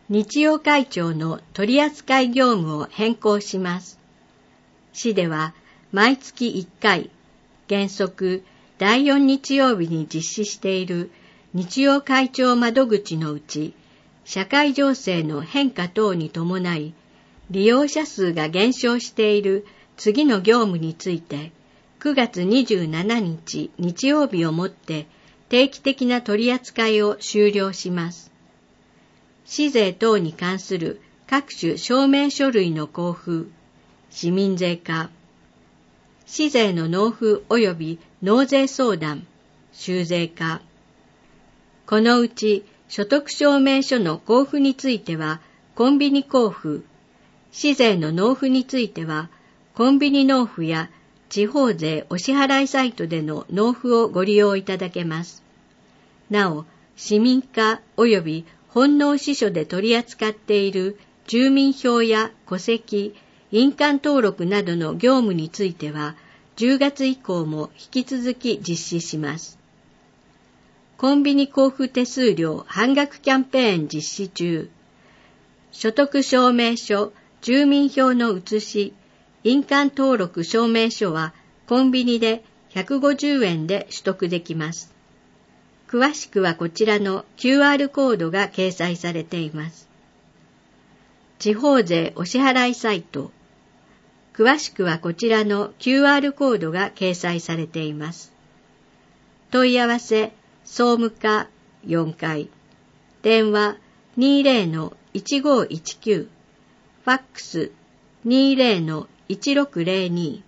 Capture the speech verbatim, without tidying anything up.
日曜会長の取扱業務を変更します。市では毎月いっかい、原則だいよん日曜日に実施している日曜会長窓口のうち、社会情勢の変化等に伴い、利用者数が減少している次の業務について、くがつにじゅうしちにち日曜日をもって定期的な取り扱いを終了します。市税等に関する各種証明書類の交付、市民税課、市税の納付及び納税相談、収税課。このうち所得証明書の交付についてはコンビニ交付、市税の納付についてはコンビニ納付や地方税お支払いサイトでの納付をご利用いただけます。なお、市民課及び本納支所で取り扱っている住民票や戸籍、印鑑登録などの業務については、じゅうがつ以降も引き続き実施します。コンビニ交付手数料半額キャンペーン実施中。所得証明書、住民票の写し、印鑑登録証明書はコンビニでひゃくごじゅうえんで取得できます。詳しくはこちらの キューアール コードが掲載されています。地方税お支払いサイト。詳しくはこちらの キューアール コードが掲載されています。問い合わせ、総務課よんかい。電話 にじゅうのいちごいちきゅう。ファックス にじゅうのいちろくぜろに。